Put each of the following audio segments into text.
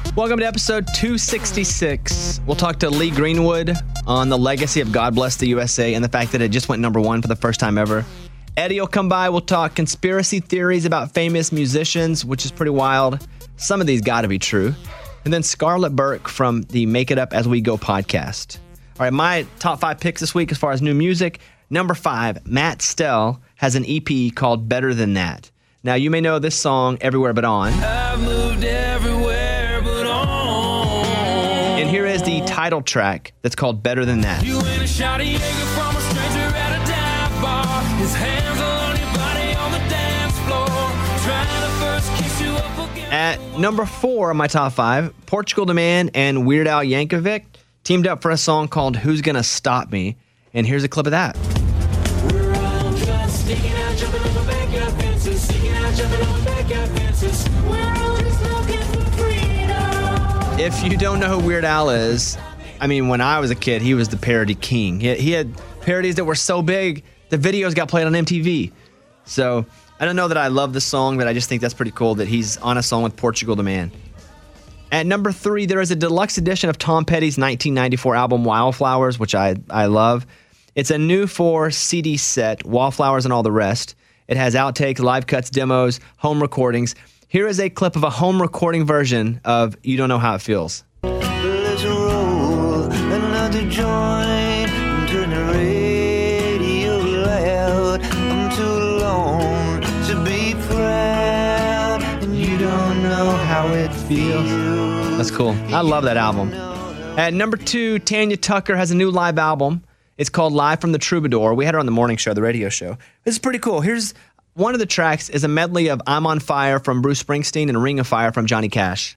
Welcome to episode 266. We'll talk to Lee Greenwood on the legacy of God Bless the USA and the fact that it just went number one for the first time ever. Eddie will come by. We'll talk conspiracy theories about famous musicians, which is pretty wild. Some of these got to be true. And then Scarlett Burke from the Make It Up As We Go podcast. All right, my top 5 picks this week as far as new music. Number 5, Matt Stell has an EP called Better Than That. Now, you may know this song, Everywhere But On. I've moved everywhere but on. And here is the title track that's called Better Than That. You ain't a shot of Jaeger from a stranger at a dive bar. His hands on your body on the dance floor. Trying to first kiss you up again. At number 4 on my top 5, Portugal the Man and Weird Al Yankovic teamed up for a song called Who's Gonna Stop Me? And here's a clip of that. We're all just sneaking out, jumping over backyard fences. Sneaking out, jumping over backyard fences. We're all just looking for freedom. If you don't know who Weird Al is, I mean, when I was a kid, he was the parody king. He had parodies that were so big, the videos got played on MTV. So I don't know that I love the song, but I just think that's pretty cool that he's on a song with Portugal the Man. At number 3, there is a deluxe edition of Tom Petty's 1994 album Wildflowers, which I love. It's a new 4 CD set, Wallflowers and all the rest. It has outtakes, live cuts, demos, home recordings. Here is a clip of a home recording version of You Don't Know How It Feels. Let's roll another joint, turn the radio loud. I'm too alone to be proud, and you don't know how it feels. That's cool. I love that album. At number 2, Tanya Tucker has a new live album. It's called Live from the Troubadour. We had her on the morning show, the radio show. This is pretty cool. Here's one of the tracks is a medley of I'm on Fire from Bruce Springsteen and Ring of Fire from Johnny Cash.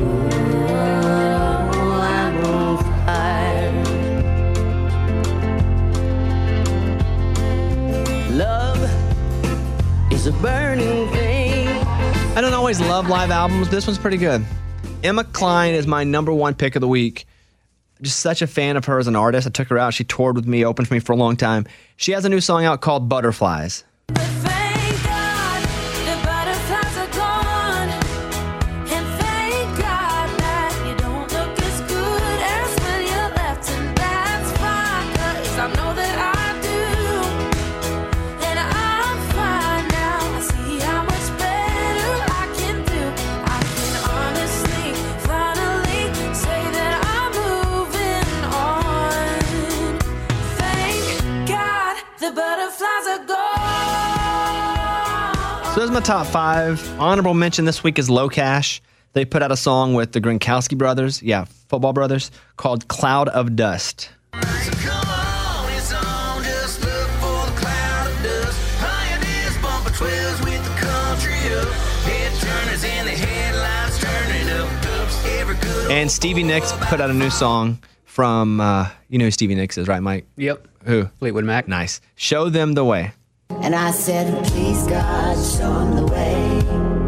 Love is a burning thing. I don't always love live albums. This one's pretty good. Emma Klein is my number 1 pick of the week. Just such a fan of her as an artist. I took her out. She toured with me, opened for me for a long time. She has a new song out called Butterflies. Thank God the butterflies are gone. And thank God that you don't look as good as when you left. And that's fine, 'cause I know that I do. And I'm fine now. I see how much better I can do. I can honestly, finally say that I'm moving on. Thank God the butterflies are gone. So there's my top 5. Honorable mention this week is Low Cash. They put out a song with the Gronkowski brothers, football brothers, called Cloud of Dust. So come on, it's on, just look for the cloud of dust. Pioneers bumping 12s with the country up. Head turners and the headlights turning up. Every good And Stevie Nicks put out a new song from, you know who Stevie Nicks is, right, Mike? Yep. Who? Fleetwood Mac. Nice. Show Them the Way. And I said, please God, show him the way.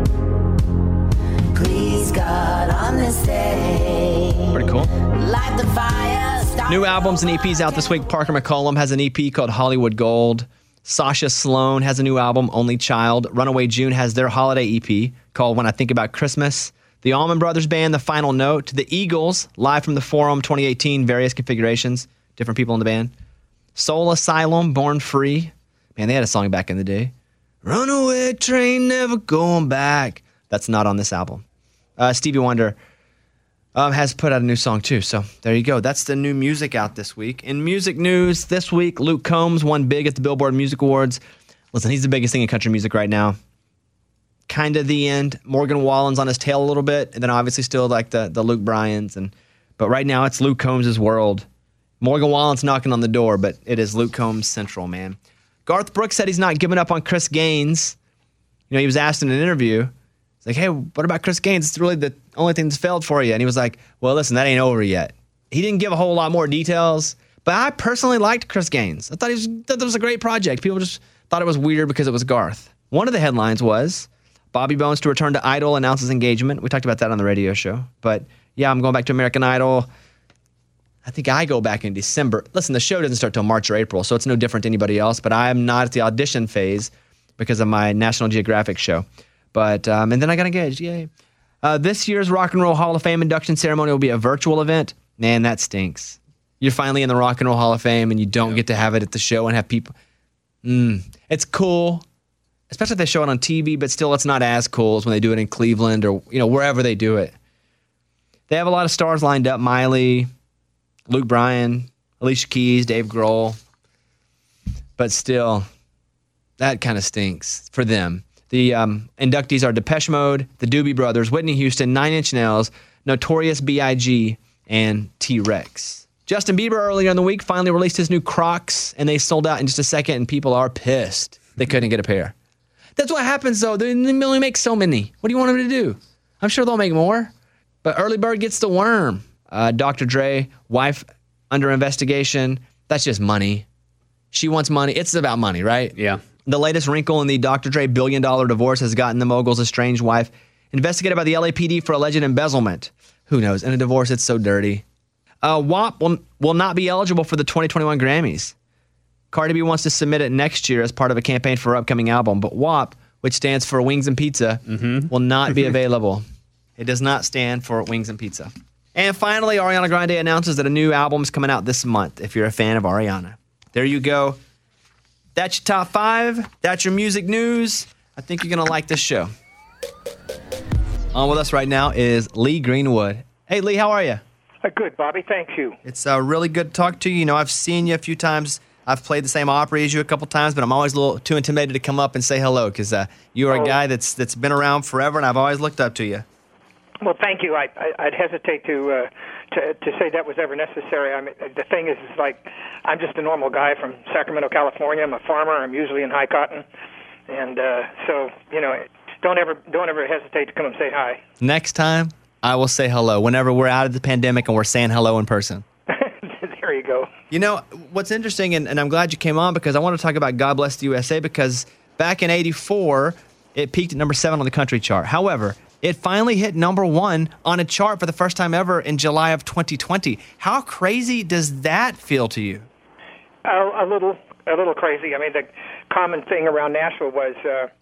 Please God, on this day. Pretty cool. Light the fire. Start New albums and EPs out this week. Parker McCollum has an EP called Hollywood Gold. Sasha Sloan has a new album, Only Child. Runaway June has their holiday EP called When I Think About Christmas. The Allman Brothers Band, The Final Note. The Eagles, live from the Forum 2018, various configurations, different people in the band. Soul Asylum, Born Free. Man, they had a song back in the day. Runaway train, never going back. That's not on this album. Stevie Wonder has put out a new song too. So there you go. That's the new music out this week. In music news this week, Luke Combs won big at the Billboard Music Awards. Listen, he's the biggest thing in country music right now. Kind of the end. Morgan Wallen's on his tail a little bit. And then obviously still like the Luke Bryans. But right now it's Luke Combs' world. Morgan Wallen's knocking on the door, but it is Luke Combs Central, man. Garth Brooks said he's not giving up on Chris Gaines. You know, he was asked in an interview, he's like, hey, what about Chris Gaines? It's really the only thing that's failed for you. And he was like, well, listen, that ain't over yet. He didn't give a whole lot more details, but I personally liked Chris Gaines. I thought that was a great project. People just thought it was weird because it was Garth. One of the headlines was Bobby Bones to return to Idol announces engagement. We talked about that on the radio show. But yeah, I'm going back to American Idol. I think I go back in December. Listen, the show doesn't start till March or April, so it's no different to anybody else. But I am not at the audition phase because of my National Geographic show. But and then I got engaged. Yay. This year's Rock and Roll Hall of Fame induction ceremony will be a virtual event. Man, that stinks. You're finally in the Rock and Roll Hall of Fame and you don't get to have it at the show and have people. It's cool, especially if they show it on TV, but still it's not as cool as when they do it in Cleveland or wherever they do it. They have a lot of stars lined up. Miley, Luke Bryan, Alicia Keys, Dave Grohl. But still, that kind of stinks for them. The inductees are Depeche Mode, the Doobie Brothers, Whitney Houston, Nine Inch Nails, Notorious B.I.G., and T-Rex. Justin Bieber earlier in the week finally released his new Crocs, and they sold out in just a second, and people are pissed they couldn't get a pair. That's what happens, though. They only make so many. What do you want them to do? I'm sure they'll make more, but early bird gets the worm. Dr. Dre, wife under investigation. That's just money. She wants money. It's about money, right? Yeah. The latest wrinkle in the Dr. Dre billion-dollar divorce has gotten the mogul's estranged wife investigated by the LAPD for alleged embezzlement. Who knows? In a divorce, it's so dirty. WAP will not be eligible for the 2021 Grammys. Cardi B wants to submit it next year as part of a campaign for her upcoming album, but WAP, which stands for Wings and Pizza, will not be available. It does not stand for Wings and Pizza. And finally, Ariana Grande announces that a new album is coming out this month, if you're a fan of Ariana. There you go. That's your top 5. That's your music news. I think you're going to like this show. On with us right now is Lee Greenwood. Hey, Lee, how are you? Good, Bobby. Thank you. It's really good to talk to you. You know, I've seen you a few times. I've played the same Opry as you a couple times, but I'm always a little too intimidated to come up and say hello because you are a guy that's been around forever, and I've always looked up to you. Well, thank you. I'd hesitate to say that was ever necessary. I mean, the thing is like, I'm just a normal guy from Sacramento, California. I'm a farmer. I'm usually in high cotton, and so don't ever hesitate to come and say hi. Next time, I will say hello whenever we're out of the pandemic and we're saying hello in person. There you go. You know, what's interesting, and I'm glad you came on because I want to talk about God Bless the USA because back in 84, it peaked at number 7 on the country chart. However, it finally hit number 1 on a chart for the first time ever in July of 2020. How crazy does that feel to you? A little crazy. I mean, the common thing around Nashville was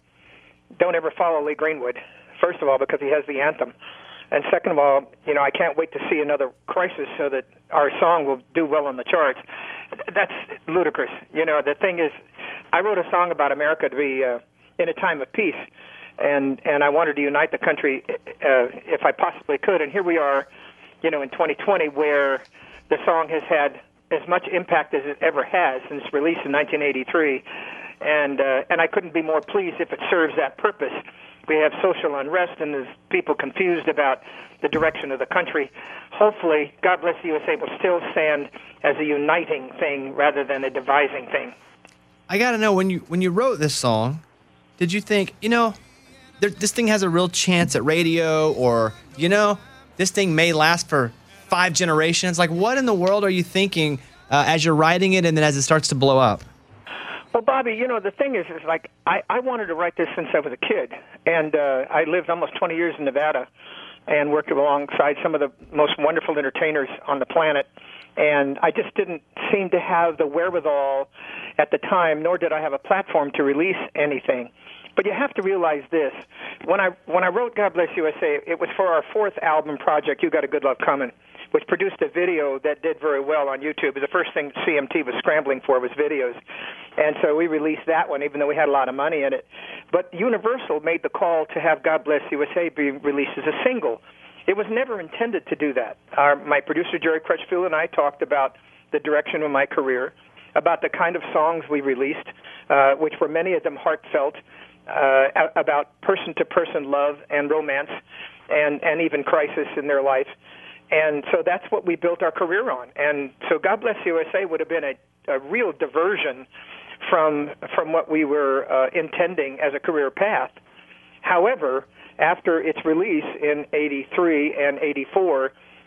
don't ever follow Lee Greenwood, first of all, because he has the anthem. And second of all, I can't wait to see another crisis so that our song will do well on the charts. That's ludicrous. The thing is, I wrote a song about America to be in a time of peace, and I wanted to unite the country if I possibly could. And here we are, in 2020, where the song has had as much impact as it ever has since release in 1983, and I couldn't be more pleased if it serves that purpose. We have social unrest, and there's people confused about the direction of the country. Hopefully, God Bless the USA will still stand as a uniting thing rather than a dividing thing. I got to know, when you wrote this song, did you think, this thing has a real chance at radio, or, this thing may last for 5 generations? Like, what in the world are you thinking as you're writing it and then as it starts to blow up? Well, Bobby, the thing is like, I wanted to write this since I was a kid, and I lived almost 20 years in Nevada and worked alongside some of the most wonderful entertainers on the planet, and I just didn't seem to have the wherewithal at the time, nor did I have a platform to release anything. But you have to realize this. When I wrote God Bless USA, it was for our 4th album project, You Got a Good Love Coming, which produced a video that did very well on YouTube. The first thing CMT was scrambling for was videos. And so we released that one, even though we had a lot of money in it. But Universal made the call to have God Bless USA be released as a single. It was never intended to do that. My producer, Jerry Crutchfield, and I talked about the direction of my career, about the kind of songs we released, which were many of them heartfelt, about person-to-person love and romance and even crisis in their life. And so that's what we built our career on. And so God Bless USA would have been a real diversion from what we were intending as a career path. However, after its release in 83 and 84,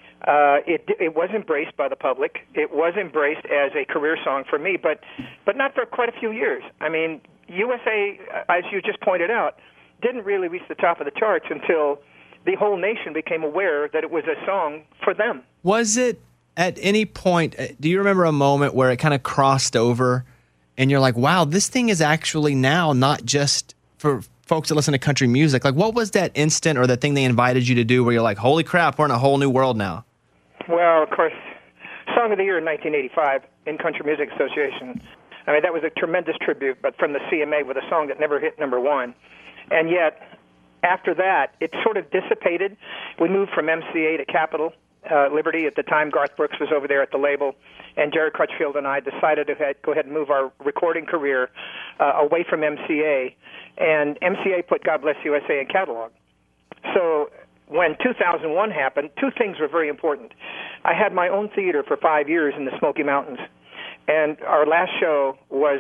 it was embraced by the public. It was embraced as a career song for me, but not for quite a few years. I mean, USA, as you just pointed out, didn't really reach the top of the charts until the whole nation became aware that it was a song for them. Was it at any point, do you remember a moment where it kind of crossed over and you're like, wow, this thing is actually now not just for folks that listen to country music. Like, what was that instant or the thing they invited you to do where you're like, holy crap, we're in a whole new world now? Well, of course, Song of the Year in 1985 in Country Music Association. I mean, that was a tremendous tribute, but from the CMA with a song that never hit number one. And yet, after that, it sort of dissipated. We moved from MCA to Capitol Liberty. At the time, Garth Brooks was over there at the label, and Jerry Crutchfield and I decided to go ahead and move our recording career away from MCA, and MCA put God Bless USA in catalog. So when 2001 happened, two things were very important. I had my own theater for 5 years in the Smoky Mountains, and our last show was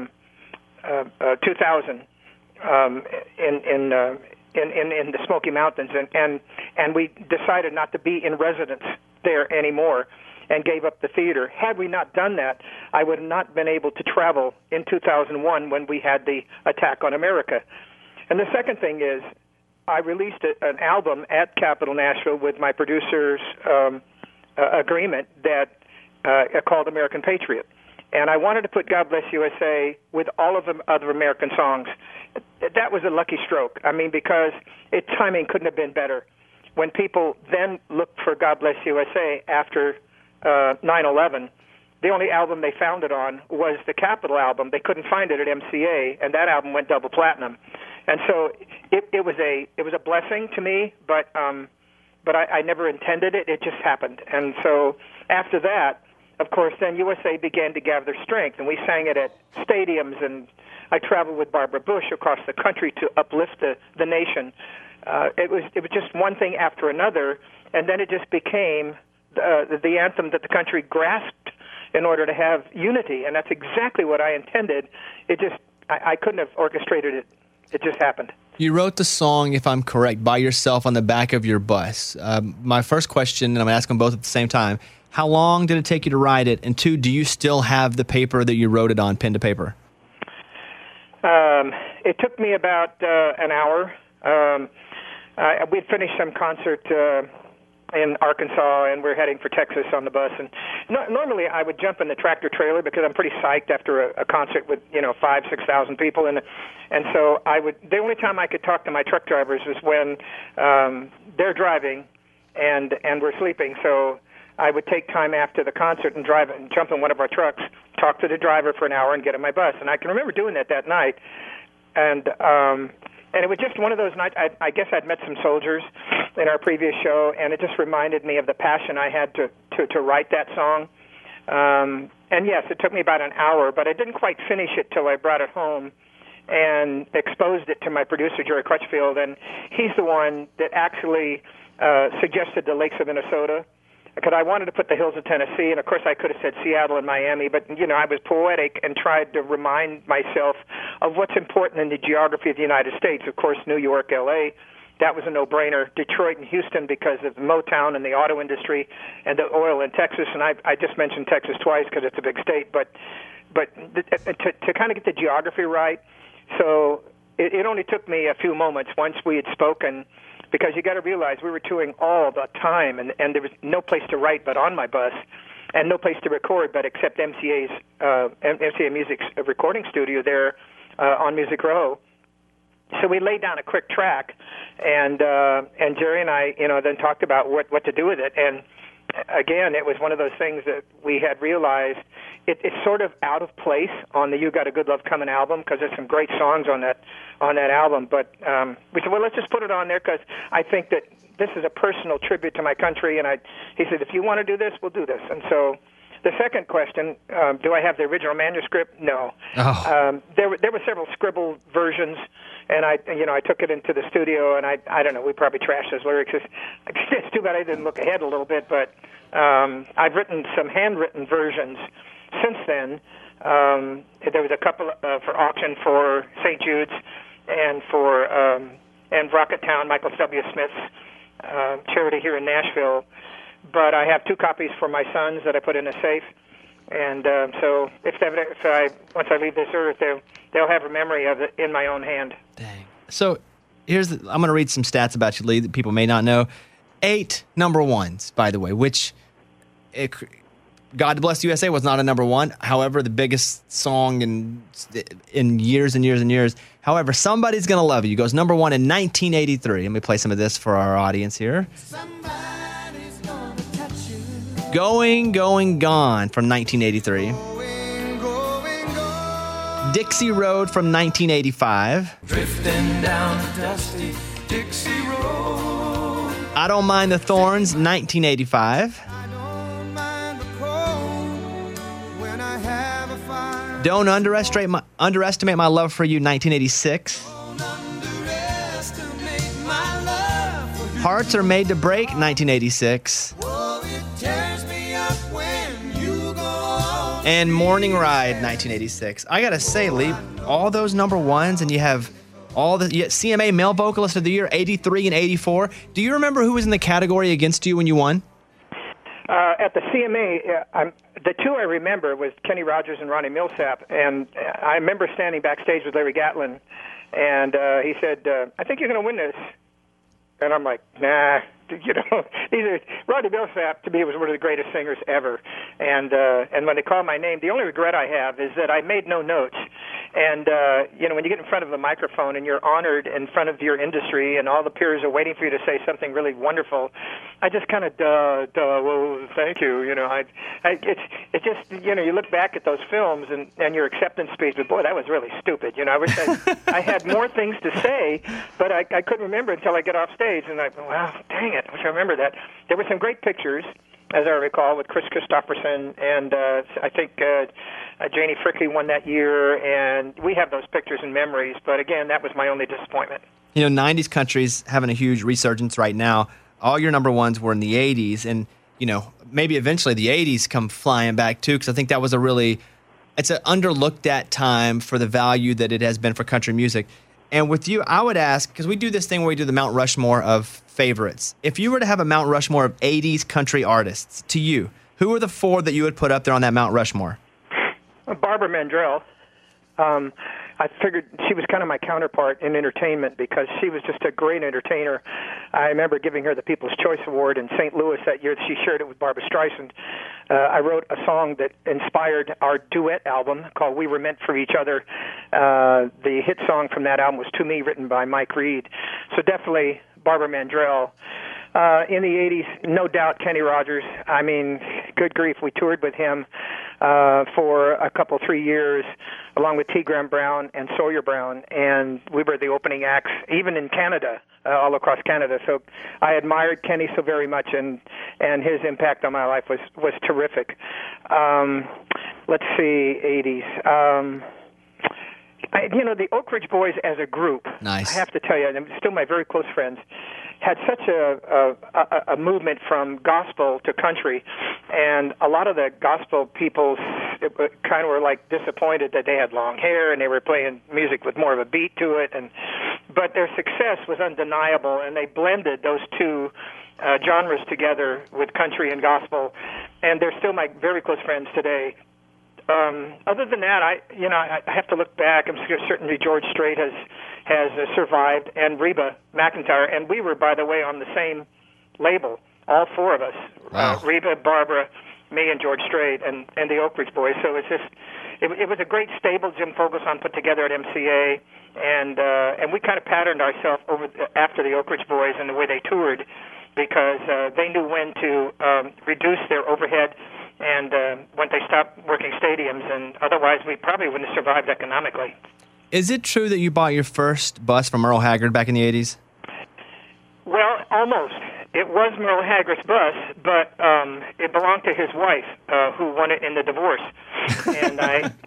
2000 in the Smoky Mountains, and we decided not to be in residence there anymore and gave up the theater. Had we not done that, I would have not been able to travel in 2001 when we had the attack on America. And the second thing is, I released an album at Capitol Nashville with my producer's agreement that called American Patriot. And I wanted to put God Bless USA with all of the other American songs. That was a lucky stroke. I mean, because timing couldn't have been better. When people then looked for God Bless USA after 9/11, the only album they found it on was the Capitol album. They couldn't find it at MCA, and that album went double platinum. And so it was a blessing to me, but I never intended it. It just happened. And so after that, of course, then USA began to gather strength, and we sang it at stadiums, and I traveled with Barbara Bush across the country to uplift the nation. It was just one thing after another, and then it just became the anthem that the country grasped in order to have unity, and that's exactly what I intended. I couldn't have orchestrated it. It just happened. You wrote the song, if I'm correct, by yourself on the back of your bus. My first question, and I'm going to ask them both at the same time, how long did it take you to write it? And two, do you still have the paper that you wrote it on, pen to paper? It took me about an hour. We'd finished some concert in Arkansas, and we're heading for Texas on the bus. And normally I would jump in the tractor trailer because I'm pretty psyched after a concert with 5,000-6,000 people, and so I would. The only time I could talk to my truck drivers was when they're driving and we're sleeping. So I would take time after the concert and drive and jump in one of our trucks, talk to the driver for an hour, and get in my bus. And I can remember doing that night, and it was just one of those nights. I guess I'd met some soldiers in our previous show, and it just reminded me of the passion I had to write that song. And yes, it took me about an hour, but I didn't quite finish it till I brought it home and exposed it to my producer, Jerry Crutchfield, and he's the one that actually suggested the Lakes of Minnesota, because I wanted to put the hills of Tennessee, and of course I could have said Seattle and Miami, but I was poetic and tried to remind myself of what's important in the geography of the United States. Of course, New York, L.A., that was a no-brainer. Detroit and Houston because of Motown and the auto industry, and the oil in Texas. And I just mentioned Texas twice because it's a big state, but to kind of get the geography right. So it only took me a few moments once we had spoken, because you got to realize we were touring all the time, and there was no place to write but on my bus, and no place to record but except MCA Music's recording studio there on Music Row. So we laid down a quick track, and Jerry and I, then talked about what to do with it. And again, it was one of those things that we had realized it's sort of out of place on the "You Got a Good Love Coming" album, because there's some great songs on that album. But we said, well, let's just put it on there because I think that this is a personal tribute to my country. And he said, if you want to do this, we'll do this. And so. The second question, do I have the original manuscript? No. Oh. There were several scribbled versions, and I took it into the studio, and I don't know, we probably trashed those lyrics. It's too bad I didn't look ahead a little bit, but I've written some handwritten versions since then. There was a couple for auction for St. Jude's and for and Rocketown, Michael W. Smith's charity here in Nashville. But I have 2 copies for my sons that I put in a safe, and so once I leave this earth, they'll have a memory of it in my own hand. Dang. So I'm going to read some stats about you, Lee, that people may not know. 8 number ones, by the way, which God Bless USA was not a number one. However, the biggest song in years and years and years. However, Somebody's Gonna Love You goes number one in 1983. Let me play some of this for our audience here. Somebody's gonna touch you. Going, Going, Gone from 1983. Going, going, going. Dixie Road from 1985. Drifting down the dusty Dixie Road. I Don't Mind the Thorns, 1985. I don't mind the cold when I have a fire. Don't Underestimate My Love for You, 1986. Don't underestimate my love for you. Hearts Are Made to Break, 1986. Oh, it tears me up when you go on. And Morning Ride, 1986. I gotta say, Lee, all those number ones, and you have CMA Male Vocalist of the Year, 83 and 84. Do you remember who was in the category against you when you won? At the CMA, the two I remember was Kenny Rogers and Ronnie Millsap, and I remember standing backstage with Larry Gatlin, and he said, "I think you're going to win this," and I'm like, "Nah." Ronnie Millsap to me was one of the greatest singers ever, and when they called my name, the only regret I have is that I made no notes. And when you get in front of a microphone and you're honored in front of your industry and all the peers are waiting for you to say something really wonderful, I just kind of well, thank you. It's just you look back at those films and your acceptance speech, but boy, that was really stupid. I wish I had more things to say, but I couldn't remember until I get off stage, and I go, wow, dang it, I wish I remember that. There were some great pictures, as I recall, with Chris Christopherson, and I think Janie Frickley won that year, and we have those pictures and memories, but again, that was my only disappointment. 90s country's having a huge resurgence right now. All your number ones were in the 80s, and, maybe eventually the 80s come flying back too, because I think that was it's an underlooked at time for the value that it has been for country music. And with you, I would ask, because we do this thing where we do the Mount Rushmore of favorites. If you were to have a Mount Rushmore of 80s country artists, to you, who are the four that you would put up there on that Mount Rushmore? Barbara Mandrell. I figured she was kind of my counterpart in entertainment because she was just a great entertainer. I remember giving her the People's Choice Award in St. Louis that year. She shared it with Barbra Streisand. I wrote a song that inspired our duet album called We Were Meant for Each Other. The hit song from that album was To Me, written by Mike Reed. So definitely Barbara Mandrell. In the 80s, no doubt Kenny Rogers. I mean, good grief, we toured with him for a couple, 3 years, along with T. Graham Brown and Sawyer Brown, and we were the opening acts, even in Canada, all across Canada. So I admired Kenny so very much, and his impact on my life was terrific. Let's see, 80s. The Oak Ridge Boys as a group, Nice. I have to tell you, and still my very close friends, had such a movement from gospel to country, and a lot of the gospel people kind of were like disappointed that they had long hair and they were playing music with more of a beat to it, but their success was undeniable, and they blended those two genres together with country and gospel, and they're still my very close friends today. Other than that, I have to look back. I'm certainly George Strait has survived, and Reba McEntire, and we were, by the way, on the same label, all four of us. Wow. Reba, Barbara, me, and George Strait, and the Oak Ridge Boys. So it's just it was a great stable Jim Fogleson put together at MCA, and we kind of patterned ourselves after the Oak Ridge Boys and the way they toured, because they knew when to reduce their overhead and when they stopped working stadiums, and otherwise we probably wouldn't have survived economically. Is it true that you bought your first bus from Merle Haggard back in the 80s? Well, almost. It was Merle Haggard's bus, but it belonged to his wife, who won it in the divorce. And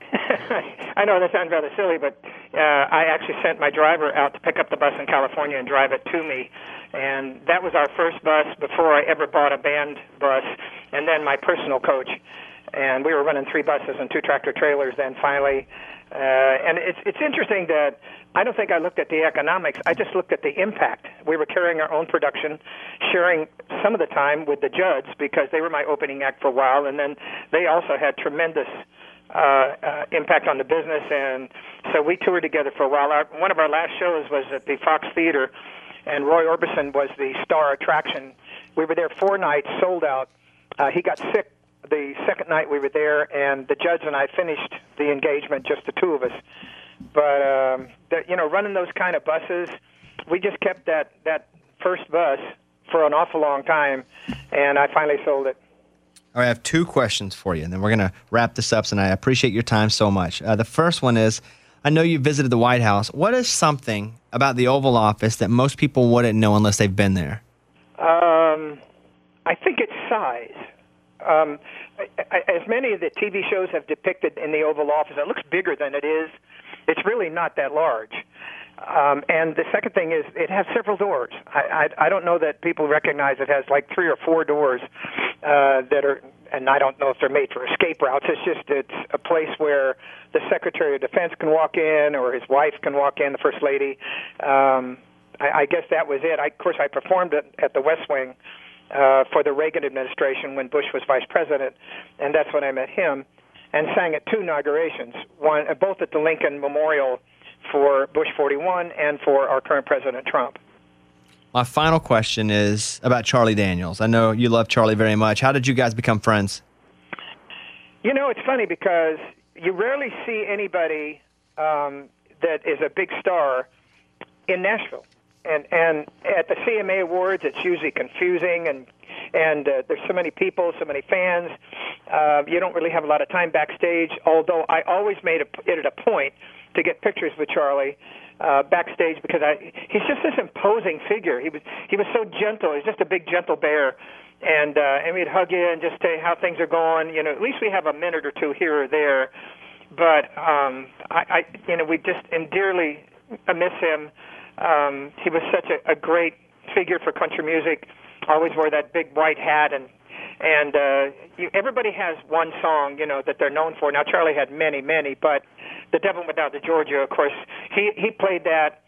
I know that sounds rather silly, but I actually sent my driver out to pick up the bus in California and drive it to me. And that was our first bus before I ever bought a band bus, and then my personal coach. And we were running 3 buses and 2 tractor trailers then finally. And it's interesting that I don't think I looked at the economics. I just looked at the impact. We were carrying our own production, sharing some of the time with the Judds because they were my opening act for a while, and then they also had tremendous impact on the business. And so we toured together for a while. One of our last shows was at the Fox Theater, and Roy Orbison was the star attraction. We were there 4 nights, sold out. He got sick the second night we were there, and the judge and I finished the engagement, just the two of us. But running those kind of buses, we just kept that first bus for an awful long time, and I finally sold it. All right, I have two questions for you, and then we're going to wrap this up, and I appreciate your time so much. The first one is, I know you visited the White House. What is something about the Oval Office that most people wouldn't know unless they've been there? I think it's size. As many of the TV shows have depicted in the Oval Office, it looks bigger than it is. It's really not that large. And the second thing is it has several doors. I don't know that people recognize it has like 3 or 4 doors that are, and I don't know if they're made for escape routes. It's a place where the Secretary of Defense can walk in, or his wife can walk in, the First Lady. I guess that was it. Of course, I performed at the West Wing for the Reagan administration when Bush was vice president, and that's when I met him, and sang at 2 inaugurations, both at the Lincoln Memorial for Bush 41 and for our current President Trump. My final question is about Charlie Daniels. I know you love Charlie very much. How did you guys become friends? You know, it's funny because you rarely see anybody that is a big star in Nashville. And at the CMA Awards, it's usually confusing, and there's so many people, so many fans. You don't really have a lot of time backstage, although I always made it a point to get pictures with Charlie backstage because he's just this imposing figure. He was so gentle. He's just a big, gentle bear. And we'd hug you and just say how things are going. You know, at least we have a minute or two here or there. But we just dearly miss him. He was such a great figure for country music. Always wore that big white hat, and everybody has one song, that they're known for. Now Charlie had many, but "The Devil Went Down to Georgia," of course, he played that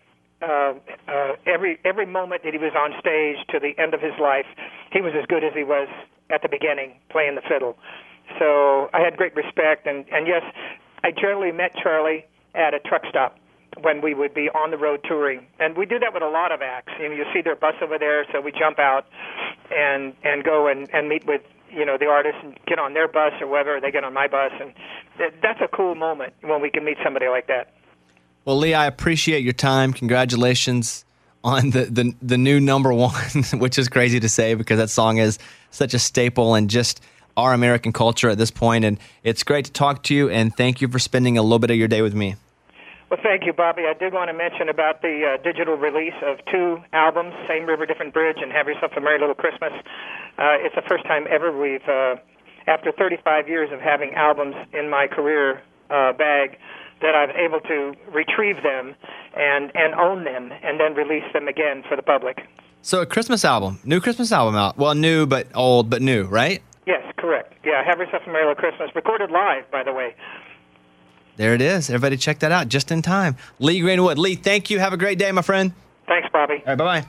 every moment that he was on stage to the end of his life. He was as good as he was at the beginning, playing the fiddle. So I had great respect, and yes, I generally met Charlie at a truck stop when we would be on the road touring. And we do that with a lot of acts. You see their bus over there, so we jump out and go and meet with, the artists and get on their bus or whatever, they get on my bus. And that's a cool moment when we can meet somebody like that. Well, Lee, I appreciate your time. Congratulations on the new number one, which is crazy to say because that song is such a staple in just our American culture at this point. And it's great to talk to you, and thank you for spending a little bit of your day with me. Well, thank you, Bobby. I did want to mention about the digital release of 2 albums, Same River, Different Bridge, and Have Yourself a Merry Little Christmas. It's the first time ever we've, after 35 years of having albums in my career bag, that I'm able to retrieve them and own them and then release them again for the public. So a Christmas album, new Christmas album out. Well, new but old but new, right? Yes, correct. Yeah, Have Yourself a Merry Little Christmas. Recorded live, by the way. There it is. Everybody check that out just in time. Lee Greenwood. Lee, thank you. Have a great day, my friend. Thanks, Bobby. All right, bye-bye.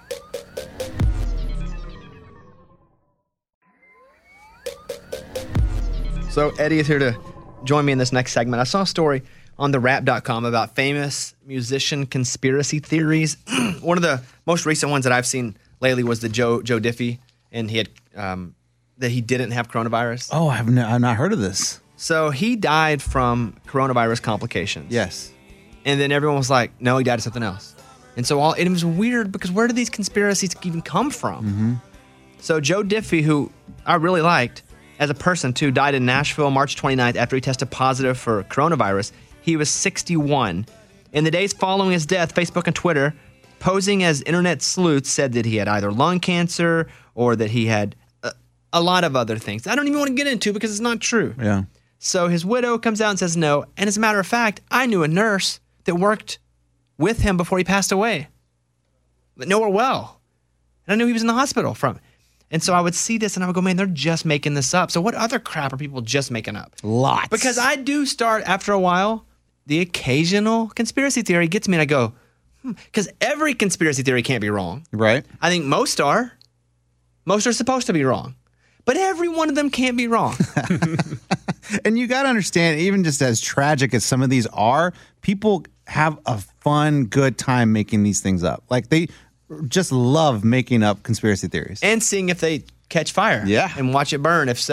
So Eddie is here to join me in this next segment. I saw a story on TheWrap.com about famous musician conspiracy theories. One of the most recent ones that I've seen lately was the Joe Diffie, and he had that he didn't have coronavirus. Oh, I've not heard of this. So he died from coronavirus complications. Yes. And then everyone was like, no, he died of something else. And so it was weird because where did these conspiracies even come from? Mm-hmm. So Joe Diffie, who I really liked as a person too, died in Nashville March 29th after he tested positive for coronavirus. He was 61. In the days following his death, Facebook and Twitter, posing as internet sleuths, said that he had either lung cancer or that he had a lot of other things. I don't even want to get into because it's not true. Yeah. So his widow comes out and says no. And as a matter of fact, I knew a nurse that worked with him before he passed away. But know her well. And I knew he was in the hospital from it. And so I would see this and I would go, man, they're just making this up. So what other crap are people just making up? Lots. Because I do start, after a while, the occasional conspiracy theory gets me and I go, because every conspiracy theory can't be wrong. Right. I think most are. Most are supposed to be wrong. But every one of them can't be wrong. And you got to understand, even just as tragic as some of these are, people have a fun, good time making these things up. Like they just love making up conspiracy theories. And seeing if they catch fire. Yeah. And watch it burn, if so.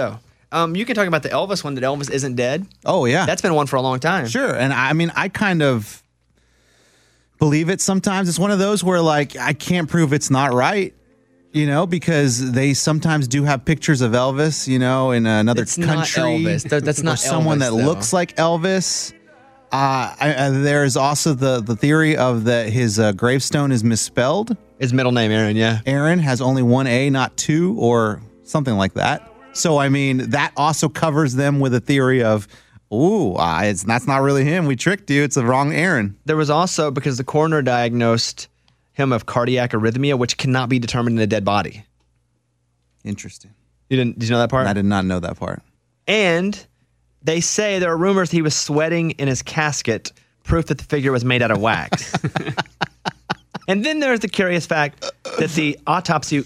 You can talk about the Elvis one, that Elvis isn't dead. Oh, yeah. That's been one for a long time. Sure. And I mean, I kind of believe it sometimes. It's one of those where, like, I can't prove it's not right, because they sometimes do have pictures of Elvis, in another It's not country. Elvis. That's or not someone Elvis, that though. looks like Elvis. There's also the theory of that his gravestone is misspelled. His middle name, Aaron, yeah. Aaron has only one A, not two, or something like that. So, I mean, that also covers them with a theory of, that's not really him. We tricked you. It's the wrong Aaron. There was also, because the coroner diagnosed him of cardiac arrhythmia, which cannot be determined in a dead body. Interesting. Did you know that part? I did not know that part. And they say there are rumors he was sweating in his casket, proof that the figure was made out of wax. And then there's the curious fact that the autopsy...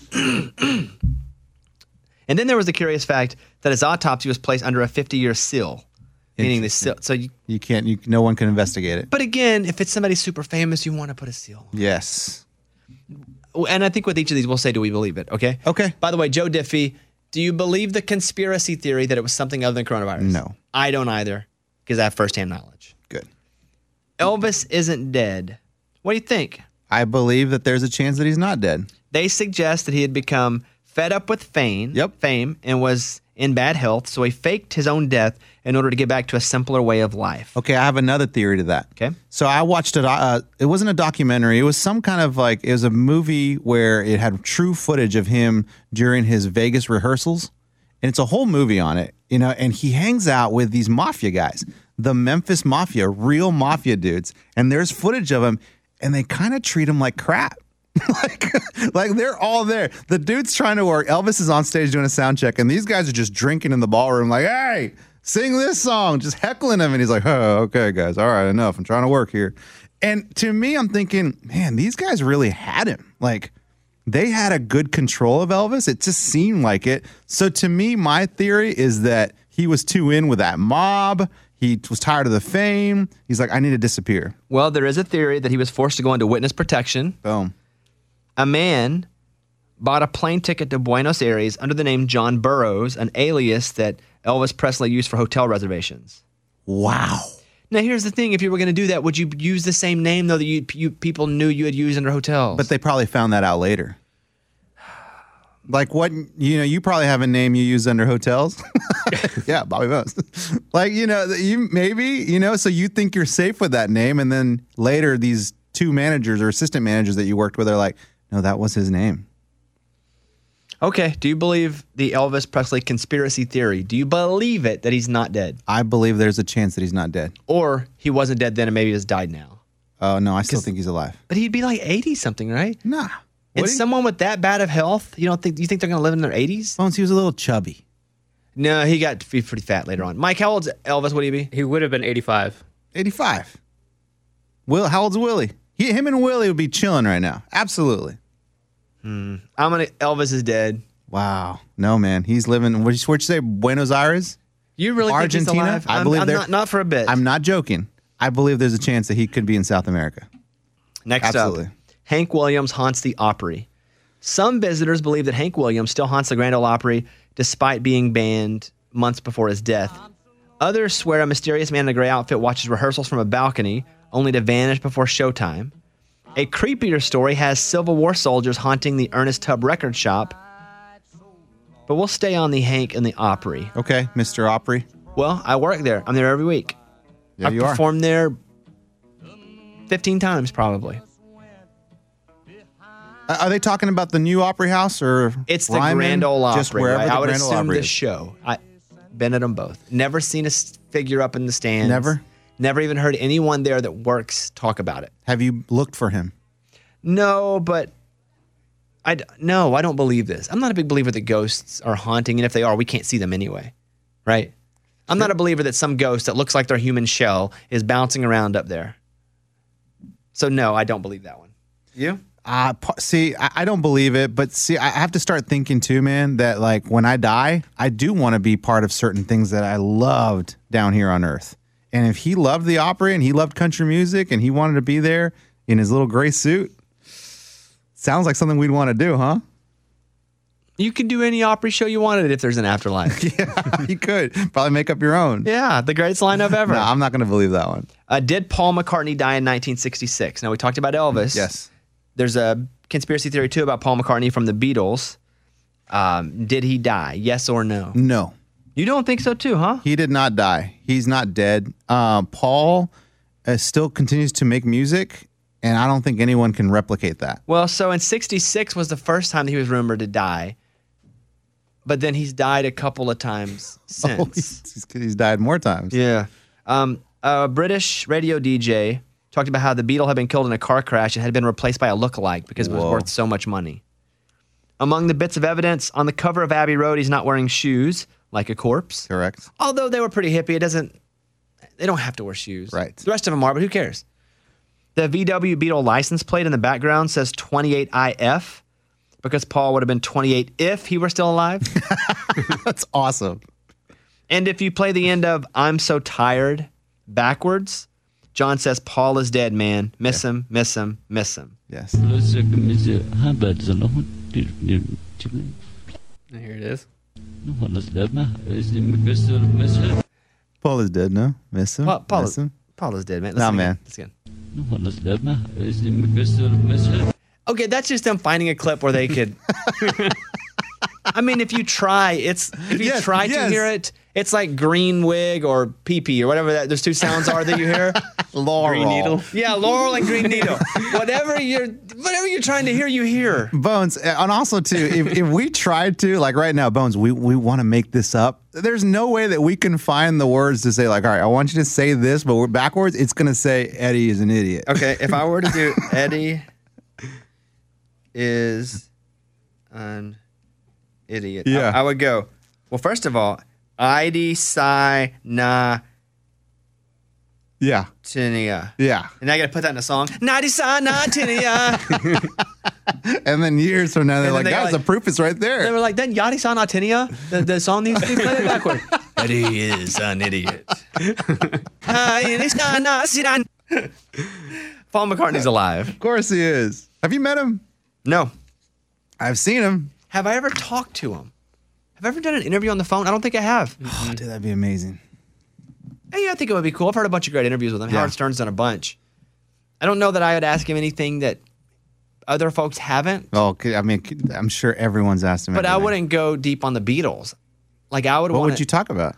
And then there was the curious fact that his autopsy was placed under a 50-year seal. Meaning the seal. So No one can investigate it. But again, if it's somebody super famous, you want to put a seal on. Yes. And I think with each of these, we'll say, do we believe it? Okay? Okay. By the way, Joe Diffie, do you believe the conspiracy theory that it was something other than coronavirus? No. I don't either, because I have firsthand knowledge. Good. Elvis isn't dead. What do you think? I believe that there's a chance that he's not dead. They suggest that he had become fed up with fame, and was in bad health, so he faked his own death in order to get back to a simpler way of life. Okay, I have another theory to that. Okay. So I watched it. It wasn't a documentary. It was some kind of it was a movie where it had true footage of him during his Vegas rehearsals. And it's a whole movie on it, and he hangs out with these mafia guys, the Memphis Mafia, real mafia dudes. And there's footage of him, and they kind of treat him like crap. like they're all there. The dude's trying to work. Elvis is on stage doing a sound check, and these guys are just drinking in the ballroom, like, hey, sing this song, just heckling him. And he's like, oh, okay, guys, all right, enough. I'm trying to work here. And to me, I'm thinking, man, these guys really had him. Like, they had a good control of Elvis. It just seemed like it. So to me, my theory is that he was too in with that mob. He was tired of the fame. He's like, I need to disappear. Well, there is a theory that he was forced to go into witness protection. Boom. A man bought a plane ticket to Buenos Aires under the name John Burroughs, an alias that Elvis Presley used for hotel reservations. Wow. Now, here's the thing. If you were going to do that, would you use the same name, though, that you people knew you had used under hotels? But they probably found that out later. Like what, you probably have a name you use under hotels. Yeah, Bobby Bones. You maybe, so you think you're safe with that name. And then later these two managers or assistant managers that you worked with are like, no, that was his name. Okay. Do you believe the Elvis Presley conspiracy theory? Do you believe it that he's not dead? I believe there's a chance that he's not dead. Or he wasn't dead then and maybe he's died now? Oh, no, I still think he's alive. But he'd be like 80-something, right? Nah. And someone with that bad of health, you think they're going to live in their 80s? Bones, he was a little chubby. No, he got to be pretty fat later on. Mike, how old's Elvis? What do you be? He would have been 85. 85. How old's Willie? Him and Willie would be chilling right now. Absolutely. Elvis is dead. Wow. No, man. He's living, what'd you say, Buenos Aires? You really Argentina? think he's alive? I believe I'm not for a bit. I'm not joking. I believe there's a chance that he could be in South America. Next Absolutely. up, Hank Williams haunts the Opry. Some visitors believe that Hank Williams still haunts the Grand Ole Opry despite being banned months before his death. Others swear a mysterious man in a gray outfit watches rehearsals from a balcony only to vanish before showtime. A creepier story has Civil War soldiers haunting the Ernest Tubb record shop. But we'll stay on the Hank and the Opry. Okay, Mr. Opry. Well, I work there. I'm there every week. Yeah, I've you are. performed there 15 times probably. Are they talking about the new Opry House or It's the Ryman? Grand Ole Opry. Just wherever right? the I would Grand Ole assume Opry the is. show. I've been at them both. Never seen a figure up in the stands. Never? Never even heard anyone there that works talk about it. Have you looked for him? No, but I don't believe this. I'm not a big believer that ghosts are haunting, and if they are, we can't see them anyway, right? I'm not a believer that some ghost that looks like their human shell is bouncing around up there. So no, I don't believe that one. You? See, I don't believe it, but see, I have to start thinking too, man, that like when I die, I do want to be part of certain things that I loved down here on earth. And if he loved the Opry and he loved country music and he wanted to be there in his little gray suit, sounds like something we'd want to do, huh? You can do any Opry show you wanted if there's an afterlife. Yeah, you could probably make up your own. Yeah, the greatest lineup ever. No, I'm not going to believe that one. Did Paul McCartney die in 1966? Now, we talked about Elvis. Yes. There's a conspiracy theory, too, about Paul McCartney from the Beatles. Did he die? Yes or no? No, You don't think so, too, huh? he did not die. He's not dead. Paul still continues to make music, and I don't think anyone can replicate that. Well, so in 66 was the first time that he was rumored to die. But then he's died a couple of times since. Oh, he's died more times. Yeah. A British radio DJ talked about how the Beatle had been killed in a car crash and had been replaced by a lookalike because it was Whoa. worth so much money. Among the bits of evidence, on the cover of Abbey Road, he's not wearing shoes, like a corpse. Correct. Although they were pretty hippie, they don't have to wear shoes. Right. The rest of them are, but who cares? The VW Beetle license plate in the background says 28IF because Paul would have been 28 if he were still alive. That's awesome. And if you play the end of I'm So Tired backwards, John says Paul is dead, man. Miss him, miss him, miss him. Yes. And here it is. Paul is dead, no? Miss him? Paul Miss him? is dead, man. Nah, Listen man. again. Okay, that's just them finding a clip where they could. I mean, if you try, Yes, to yes. hear it, it's like green wig or pee-pee or whatever those two sounds are that you hear. Laurel. Yeah, Laurel and Green Needle. Whatever you're trying to hear, you hear. Bones, and also too, if we tried to, like right now, Bones, we want to make this up. There's no way that we can find the words to say, like, all right, I want you to say this, but we're backwards. It's gonna say Eddie is an idiot. Okay, if I were to do Eddie is an idiot, Yeah. I would go, well, first of all, Idi Sai Na Yeah, Tinia. yeah. And I got to put that in a song. Nadi Sa Na Tinia. And then years from now, they're And then like, they go guys, like- the proof is right They there. were like, then Yadi Sa Na Tinia, the song needs to be played backward. Eddie is an idiot. Idi Sa Na Sidan. Paul McCartney's alive. Of course he is. Have you met him? No. I've seen him. Have I ever talked to him? Have I ever done an interview on the phone? I don't think I have. Oh, dude, that'd be amazing. Hey, I think it would be cool. I've heard a bunch of great interviews with him. Yeah. Howard Stern's done a bunch. I don't know that I would ask him anything that other folks haven't, Oh, I mean, I'm sure everyone's asked him. but I everything. wouldn't go deep on the Beatles. Like I would What want would you talk about?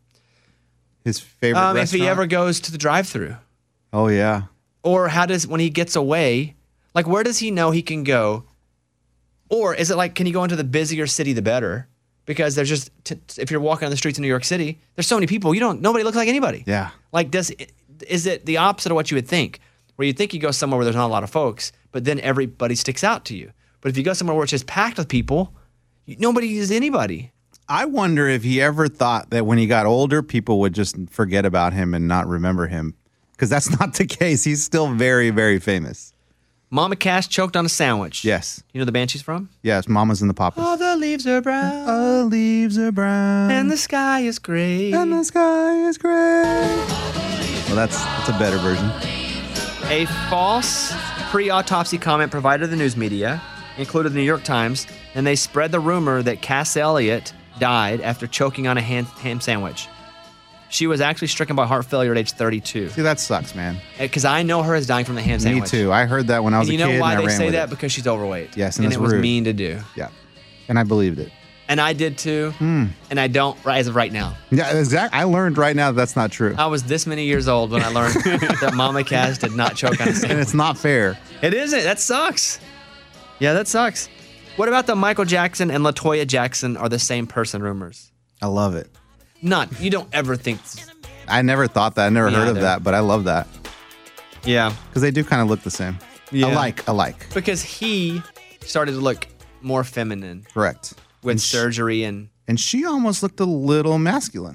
His favorite if restaurant? he ever goes to the drive-thru, Oh, yeah. or when he gets away, like where does he know he can go? Or is it like, can he go into the busier city the better? Because there's just if you're walking on the streets of New York City, there's so many people. Nobody looks like anybody. Yeah. Like, is it the opposite of what you would think? Where you think you go somewhere where there's not a lot of folks, but then everybody sticks out to you. But if you go somewhere where it's just packed with people, nobody is anybody. I wonder if he ever thought that when he got older, people would just forget about him and not remember him. Because that's not the case. He's still very, very famous. Mama Cass choked on a sandwich. Yes. You know the band she's from? Yes, Mamas and the Papas. All the leaves are brown The leaves are brown. and the sky is gray. and the sky is gray. Well, that's a better version. A false pre-autopsy comment provided to the news media, included the New York Times, and they spread the rumor that Cass Elliot died after choking on a ham sandwich. She was actually stricken by heart failure at age 32. See, that sucks, man. Because I know her as dying from the ham Me sandwich. too. I heard that when I was And you a kid. know why and I they ran say with that? it. Because she's overweight. Yes, and it that's was rude. mean to do. Yeah, and I believed it. And I did too. And I don't as of right now. Yeah, exactly. I learned right now that that's not true, I was this many years old when I learned that Mama Cass did not choke on a and sandwich. it's not fair. It isn't. That sucks. Yeah, that sucks. What about the Michael Jackson and LaToya Jackson are the same person rumors? I love it. You don't ever think. I never thought that. I never Me heard of either. that, but I love that Yeah. because they do kind of look the same. Yeah. Alike. Because he started to look more feminine Correct. with And surgery and And she almost looked a little masculine.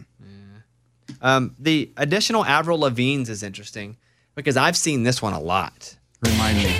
the additional Avril Lavigne's is interesting because I've seen this one a lot. Remind me.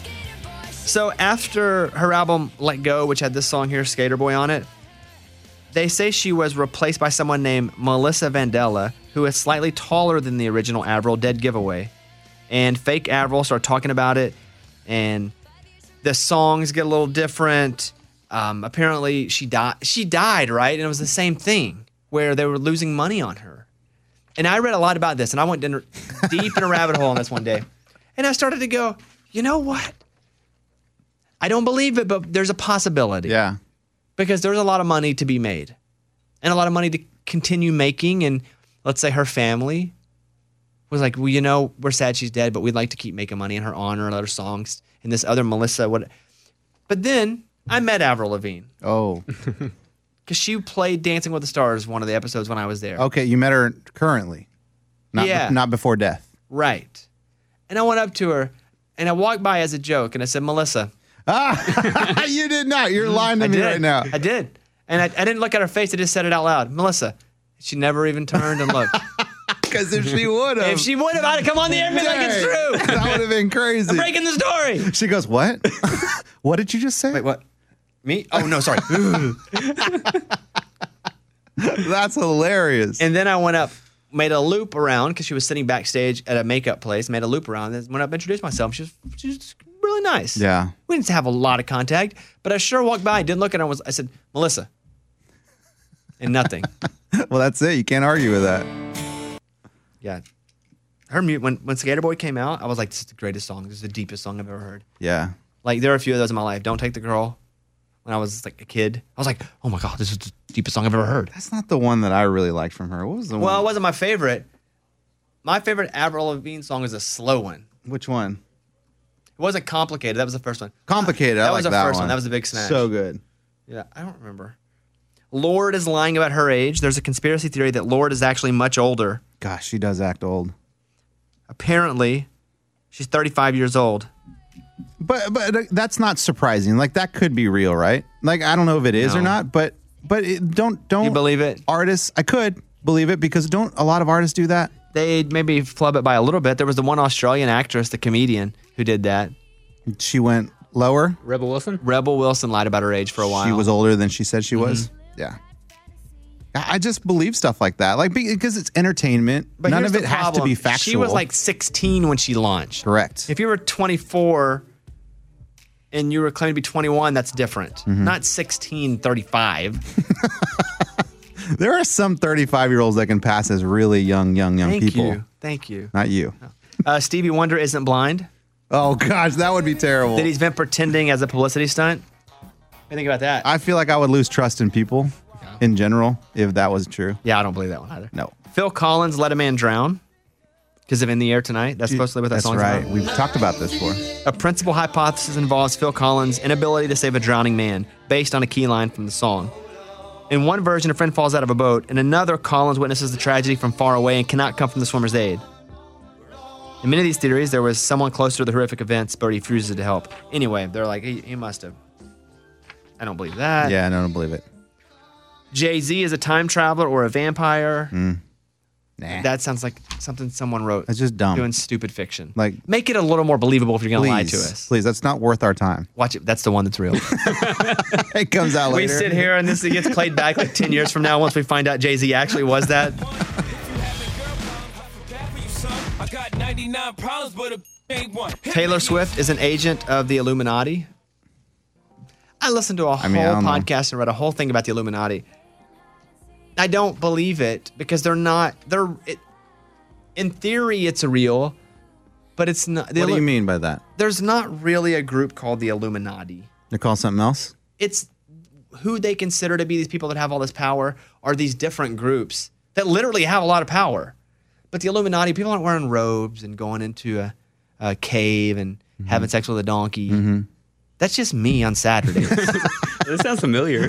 So after her album Let Go, which had this song here, Skater Boy, on it, they say she was replaced by someone named Melissa Vandella, who is slightly taller than the original Avril, dead giveaway. And fake Avril started talking about it, and the songs get a little different, Apparently, she died, right? And it was the same thing where they were losing money on her. And I read a lot about this, and I went deep in a rabbit hole on this one day. And I started to go, you know what? I don't believe it, but there's a possibility. Yeah. Because there's a lot of money to be made and a lot of money to continue making. And let's say her family was like, well, you know, we're sad she's dead, but we'd like to keep making money in her honor and other songs. And this other Melissa, but then I met Avril Lavigne Oh. because she played Dancing with the Stars one of the episodes when I was there. Okay, you met her currently. Yeah. Not before death. Right. And I went up to her and I walked by as a joke and I said, Melissa. You did not. You're lying to I me did. right now. I did. And I didn't look at her face. I just said it out loud. Melissa. She never even turned and looked. Because if she would have. If she would have, I'd have come on the air and been like, it's true. That would have been crazy. I'm breaking the story. She goes, what? What did you just say? Wait, what? Me? Oh, no, sorry. That's hilarious. And then I went up, made a loop around because she was sitting backstage at a makeup place, made a loop around, then went up, introduced myself. She was really nice. Yeah. We didn't have a lot of contact, but I sure walked by, didn't look at her, I said, Melissa. And nothing. Well, that's it. You can't argue with that. Yeah. Her when Skater Boy came out, I was like, this is the greatest song. This is the deepest song I've ever heard. Yeah. Like, there are a few of those in my life. Don't Take the Girl. When I was like a kid, I was like, oh my God, this is the deepest song I've ever heard. That's not the one that I really liked from her. What was the Well, it one? wasn't my favorite. My favorite Avril Lavigne song is a slow one. Which one? It wasn't Complicated. That was the first one. Complicated. I That like was the that first one. one. That was the big snatch. So good. Yeah, I don't remember. Lorde is lying about her age. There's a conspiracy theory that Lorde is actually much older. Gosh, she does act old. Apparently, she's 35 years old. But that's not surprising. Like, that could be real, right? Like, I don't know if it is No. or not, but don't You believe it? artists. I could believe it because don't a lot of artists do that? They maybe flub it by a little bit. There was the one Australian actress, the comedian, who did that. She went lower. Rebel Wilson? Rebel Wilson lied about her age for a while. She was older than she said she was. Mm-hmm. Yeah. I just believe stuff like that, like because it's entertainment. But None here's of it the has to problem. be factual. She was like 16 when she launched. correct. If you were 24 and you were claiming to be 21, that's different. Mm-hmm. Not 16, 35. There are some 35-year-olds that can pass as really young Thank people. you. Thank you. Not you. Stevie Wonder isn't blind. Oh gosh, that would be terrible. That he's been pretending as a publicity stunt. What do you think about that? I feel like I would lose trust in people in general if that was true. Yeah, I don't believe that one either. No. Phil Collins, Let a Man Drown. Because of In the Air Tonight. That's supposed to be what that That's song's right. about. We've talked about this before. A principal hypothesis involves Phil Collins' inability to save a drowning man, based on a key line from the song. In one version, a friend falls out of a boat. In another, Collins witnesses the tragedy from far away and cannot come from the swimmer's aid. In many of these theories, there was someone closer to the horrific events, but he refuses to help. Anyway, they're like, he must have. I don't believe that. Yeah, no, I don't believe it. Jay-Z is a time traveler or a vampire. Nah. That sounds like something someone wrote. That's just dumb. Doing stupid fiction. Like- make it a little more believable if you're going to lie to Please, us. please, that's not worth our time. Watch it. That's the one that's real. It comes out We later. sit here and this gets played back like 10 years from now once we find out Jay-Z actually was that. I got 99 problems, but a ain't one. Taylor Swift is an agent of the Illuminati. I listened to a whole I don't know. podcast and read a whole thing about the Illuminati. I don't believe it because in theory, it's real, but it's not. What do you mean by that? There's not really a group called the Illuminati. They call something else? It's who they consider to be these people that have all this power are these different groups that literally have a lot of power. But the Illuminati, people aren't wearing robes and going into a cave and having sex with a donkey. That's just me on Saturdays. This sounds familiar.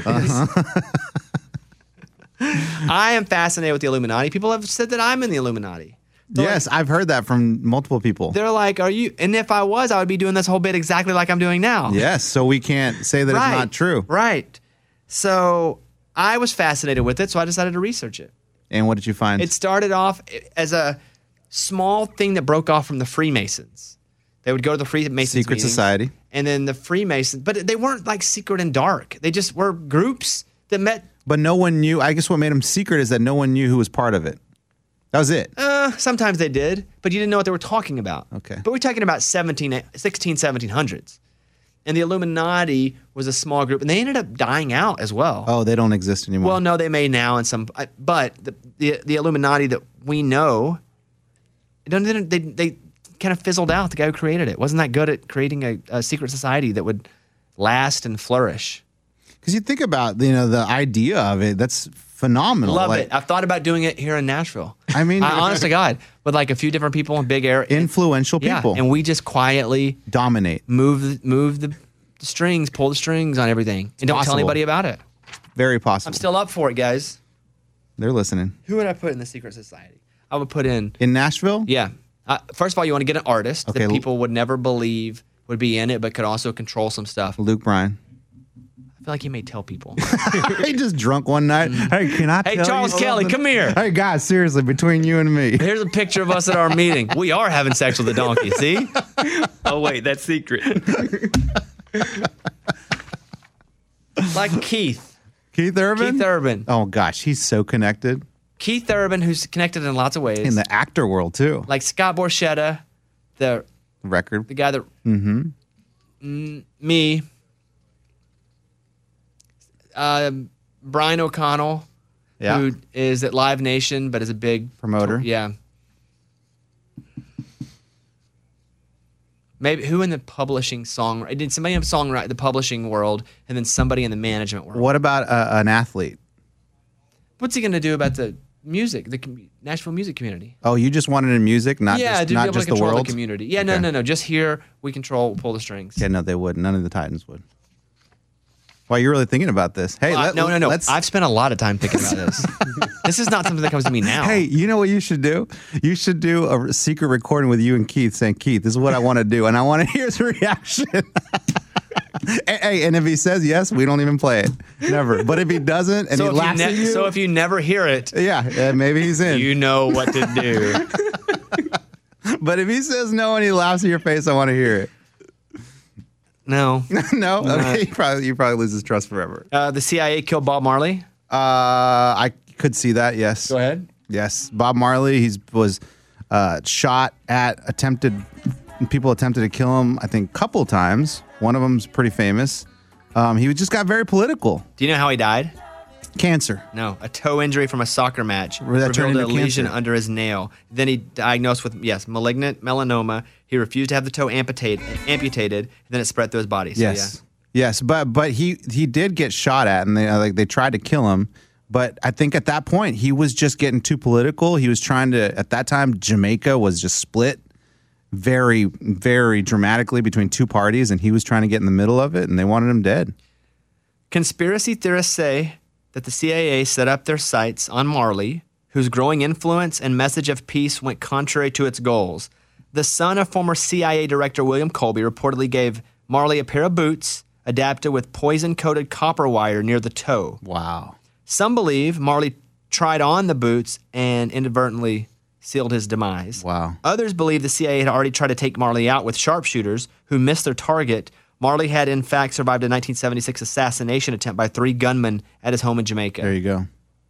I am fascinated with the Illuminati. People have said that I'm in the Illuminati. Yes, I've heard that from multiple people. They're like, are you? And if I was, I would be doing this whole bit exactly like I'm doing now. Yes, so we can't say that Right. it's not true. Right. So I was fascinated with it, so I decided to research it. And what did you find? It started off as a small thing that broke off from the Freemasons. They would go to the Freemasons Secret meetings, society. and then the Freemasons, but they weren't like secret and dark. They just were groups that met. But no one knew. I guess what made them secret is that no one knew who was part of it. That was it. Sometimes they did, but you didn't know what they were talking about. Okay. But we're talking about 1700s. And the Illuminati was a small group, and they ended up dying out as well. Oh, they don't exist anymore. Well, no, they may now in some, but the Illuminati that we know, they kind of fizzled out. The guy who created it wasn't that good at creating a secret society that would last and flourish. Because you think about the idea of it, that's phenomenal. Love Like, it. I've thought about doing it here in Nashville. I mean, honest to God, with like a few different people in big area, influential people and we just quietly dominate. move the strings, pull the strings on everything, and don't tell possible. anybody about it. Very possible. I'm still up for it, guys. They're listening. Who would I put in the secret society? I would put in, In Nashville? yeah. First of all, you want to get an artist Okay, that people would never believe would be in it, but could also control some stuff. Luke Bryan. I feel like he may tell people. He just drunk one night. Hey, can I Hey, tell Charles you Kelly, something? come here. Hey, guys, seriously, between you and me. Here's a picture of us at our meeting. We are having sex with a donkey. See? Oh wait, that's secret. Like Keith. Keith Urban? Keith Urban. Oh, gosh, he's so connected. Keith Urban, who's connected in lots of ways. In the actor world, too. Like Scott Borchetta, the Record. guy that me, Brian O'Connell, Yeah. who is at Live Nation, but is a big Promoter. Yeah. Maybe who in the publishing did somebody in the publishing world, and then somebody in the management world. What about an athlete? What's he going to do about the music, Nashville music community? Oh, you just wanted in music, not to just, be not able just to the control world? the community. Yeah, Okay. no. Just here, we pull the strings. Yeah, no, they wouldn't. None of the Titans would. Well, you're really thinking about this. Hey, No. let's- I've spent a lot of time thinking about this. This is not something that comes to me now. Hey, you know what you should do? You should do a secret recording with you and Keith saying, Keith, this is what I want to do, and I want to hear his reaction. Hey, and if he says yes, we don't even play it. Never. But if he doesn't and he laughs at you. So if you never hear it, yeah, maybe he's in. you know what to do. But if he says no and he laughs in your face, I want to hear it. No. No? Okay, you probably lose his trust forever. The CIA killed Bob Marley. I could see that, yes. Go ahead. Yes, Bob Marley. Was shot at. People attempted to kill him. I think a couple times. One of them's pretty famous. He just got very political. Do you know how he died? Cancer. No, a toe injury from a soccer match That turned revealed a into lesion cancer. under his nail. Then he diagnosed with malignant melanoma. He refused to have the toe amputated. And then it spread through his body. So, Yes. Yes, but he did get shot at, and they tried to kill him. But I think at that point he was just getting too political. He was trying to. At that time, Jamaica was just split very, very dramatically between two parties, and he was trying to get in the middle of it, and they wanted him dead. Conspiracy theorists say that the CIA set up their sights on Marley, whose growing influence and message of peace went contrary to its goals. The son of former CIA Director William Colby reportedly gave Marley a pair of boots adapted with poison-coated copper wire near the toe. Wow. Some believe Marley tried on the boots and inadvertently sealed his demise. Wow. Others believe the CIA had already tried to take Marley out with sharpshooters who missed their target. Marley had, in fact, survived a 1976 assassination attempt by 3 gunmen at his home in Jamaica. There you go.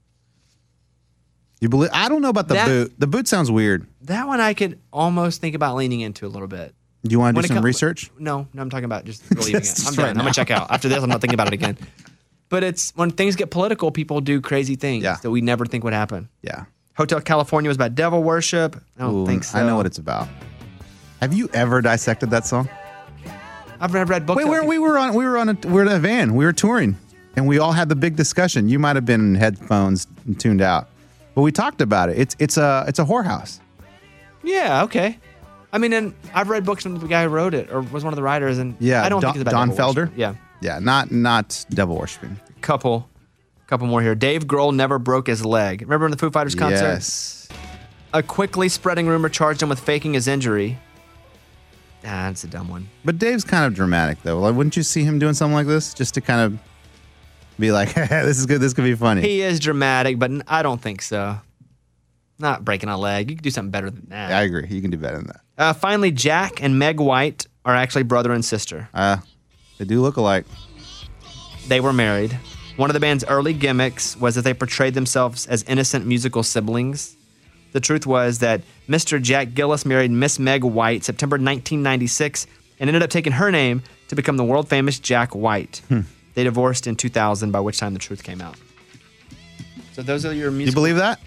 You believe? I don't know about the boot. The boot sounds weird. That one I could almost think about leaning into a little bit. Do you want to When do it some come- research? No, I'm talking about just believing Just it. I'm right done. I'm going now. to check out. After this, I'm not thinking about it again. But it's when things get political, people do crazy things Yeah. that we never think would happen. Yeah. Hotel California was about devil worship. I don't Ooh, think so. I know what it's about. Have you ever dissected that song? I've never read books. Wait, we were in a van. We were touring, and we all had the big discussion. You might have been in headphones and tuned out, but we talked about it. It's a whorehouse. Yeah, okay. I mean, and I've read books from the guy who wrote it or was one of the writers, and Yeah, I don't think it's about Don devil worship. Felder? Yeah, Yeah, not devil worshiping. couple more here. Dave Grohl never broke his leg. Remember in the Foo Fighters concert? Yes. A quickly spreading rumor charged him with faking his injury. Ah, that's a dumb one. But Dave's kind of dramatic, though. Like, wouldn't you see him doing something like this just to kind of be like, this is good, this could be funny? He is dramatic, but I don't think so. Not breaking a leg. You can do something better than that. I agree. You can do better than that. Finally, Jack and Meg White are actually brother and sister. They do look alike. They were married. One of the band's early gimmicks was that they portrayed themselves as innocent musical siblings. The truth was that Mr. Jack Gillis married Miss Meg White September 1996 and ended up taking her name to become the world famous Jack White. They divorced in 2000, by which time The Truth came out. So those are your music. You believe that?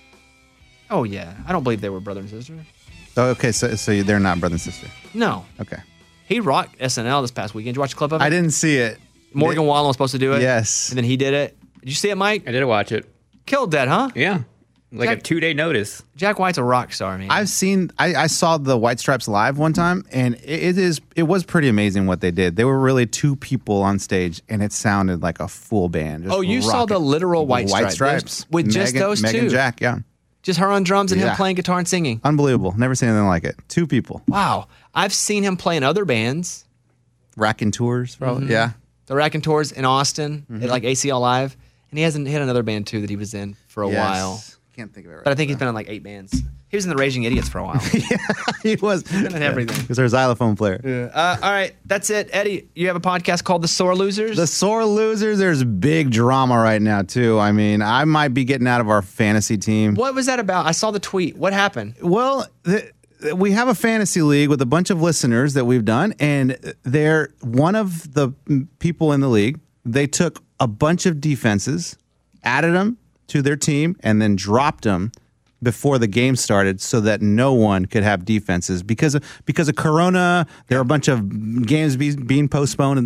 Oh, yeah. I don't believe they were brother and sister. Oh, okay, so they're not brother and sister. No. Okay. He rocked SNL this past weekend. Did you watch a clip of it? I didn't see it. Morgan Wallen was supposed to do it. Yes. And then he did it. Did you see it, Mike? I did watch it. Killed that, huh? Yeah. Like Jack- a 2-day notice. Jack White's a rock star, man. I saw the White Stripes live one time, and it was pretty amazing what they did. They were really two people on stage, and it sounded like a full band. Just Oh, you saw rocking. the literal White White Stripes. Stripes With just those Meg two? and Jack, yeah, Just her on drums and him Yeah. playing guitar and singing. unbelievable. Never seen anything like it. Two people, Wow. I've seen him play in other bands. racking tours, probably. Mm-hmm. Yeah, The Racking Tours in Austin at like ACL Live. And he hasn't hit another band, too, that he was in for a Yes. while. Can't think of it right. But I think he's been in like 8 bands. He was in the Raging Idiots for a while. he was been in everything. He was our xylophone player. All right. That's it. Eddie, you have a podcast called The Sore Losers? The sore losers. There's big drama right now too. I mean, I might be getting out of our fantasy team. What was that about? I saw the tweet. What happened? Well, we have a fantasy league with a bunch of listeners that we've done, and they're one of the people in the league. They took a bunch of defenses, added them to their team, and then dropped them before the game started so that no one could have defenses because of Corona. There are a bunch of games being postponed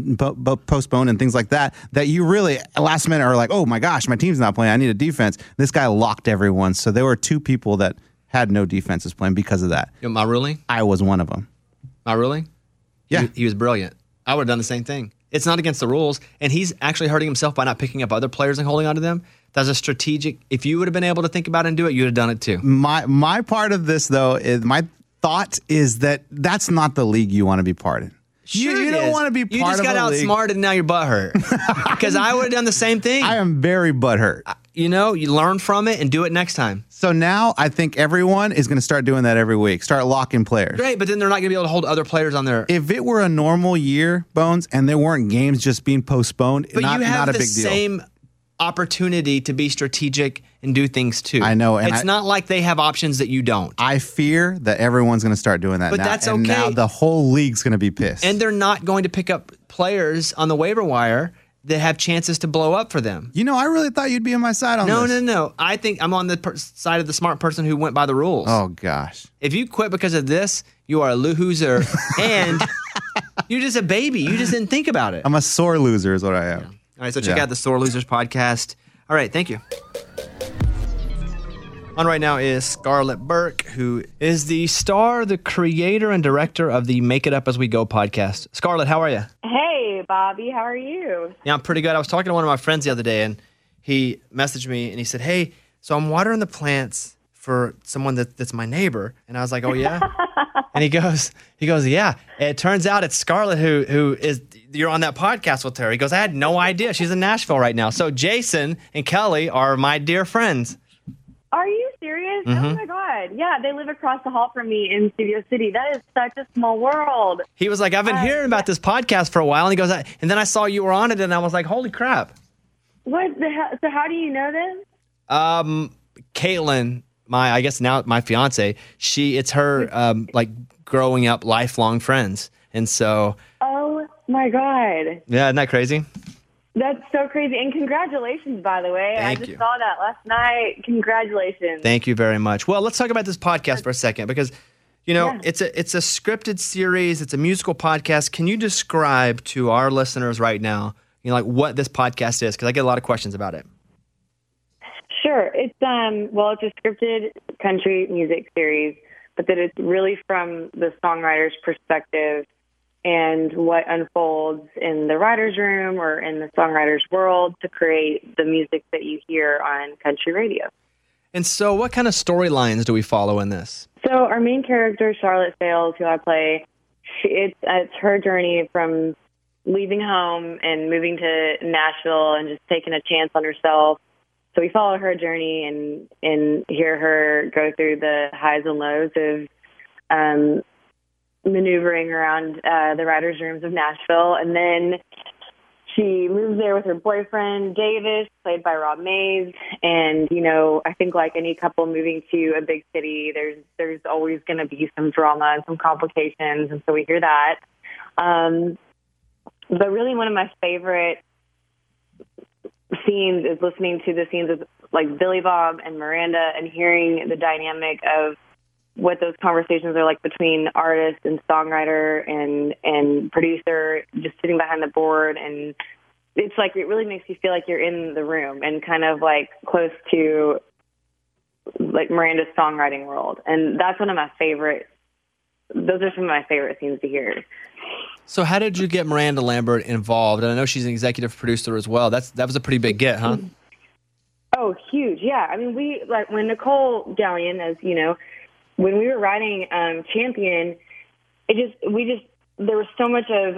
and things like that you really last minute are like, oh my gosh, my team's not playing, I need a defense. This guy locked everyone, so there were two people that had no defenses playing because of that. Am I ruling? I was one of them. Am I ruling? Yeah. He was brilliant. I would have done the same thing. It's not against the rules, and he's actually hurting himself by not picking up other players and holding on to them. That's a strategic. If you would have been able to think about it and do it, you'd have done it too. My part of this though is my thought is that that's not the league you want to be part of. Sure you it don't is. want to be part You just of got a league. outsmarted and now your butt hurt. Because I would have done the same thing. I am very butthurt. You learn from it and do it next time. So now I think everyone is going to start doing that every week. Start locking players. Great, but then they're not going to be able to hold other players on their. If it were a normal year, Bones, and there weren't games just being postponed, But not you have a the big deal. same opportunity to be strategic and do things too. I know, and it's not like they have options that you don't. I fear that everyone's going to start doing that But now. that's and okay. now the whole league's going to be pissed. And they're not going to pick up players on the waiver wire that have chances to blow up for them. I really thought you'd be on my side on this. No. I think I'm on the side of the smart person who went by the rules. Oh, gosh. If you quit because of this, you are a loser and you're just a baby. You just didn't think about it. I'm a sore loser is what I am. All right, so check Yeah. out the Sore Losers podcast. All right, thank you. On right now is Scarlett Burke, who is the star, the creator, and director of the Make It Up As We Go podcast. Scarlett, how are you? Hey, Bobby, how are you? Yeah, I'm pretty good. I was talking to one of my friends the other day, and he messaged me, and he said, hey, so I'm watering the plants for someone that's my neighbor. And I was like, oh, yeah? And he goes, yeah. And it turns out it's Scarlett who is, you're on that podcast with her. He goes, I had no idea. She's in Nashville right now. So Jason and Kelly are my dear friends. Are you serious? Mm-hmm. Oh, my God. Yeah, they live across the hall from me in Studio City. That is such a small world. He was like, I've been hearing about this podcast for a while. And he goes, and then I saw you were on it, and I was like, holy crap. What the hell? So how do you know this? Caitlin, I guess now my fiance, it's her like growing up lifelong friends. And so, Oh, my God. yeah, isn't that crazy? That's so crazy. And congratulations, by the way. Thank I just you. saw that last night. Congratulations. Thank you very much. Well, let's talk about this podcast for a second because, Yeah. it's a scripted series. It's a musical podcast. Can you describe to our listeners right now, like what this podcast is? Because I get a lot of questions about it. Sure. It's it's a scripted country music series, but that it's really from the songwriter's perspective and what unfolds in the writer's room or in the songwriter's world to create the music that you hear on country radio. And so what kind of storylines do we follow in this? So our main character, Charlotte Sales, who I play, it's her journey from leaving home and moving to Nashville and just taking a chance on herself. So we follow her journey and hear her go through the highs and lows of maneuvering around the writers' rooms of Nashville. And then she moves there with her boyfriend, Davis, played by Rob Mays. And, I think like any couple moving to a big city, there's always going to be some drama and some complications. And so we hear that. but really one of my favorite scenes is listening to the scenes of like Billy Bob and Miranda and hearing the dynamic of what those conversations are like between artist and songwriter and producer, just sitting behind the board. And it's like, it really makes you feel like you're in the room and kind of like close to like Miranda's songwriting world. And that's one of my favorite, those are some of my favorite scenes to hear. So how did you get Miranda Lambert involved? And I know she's an executive producer as well. That was a pretty big get, huh? Oh, huge. Yeah. I mean, we, like when Nicole Gallion, as you know, when we were writing Champion, there was so much of,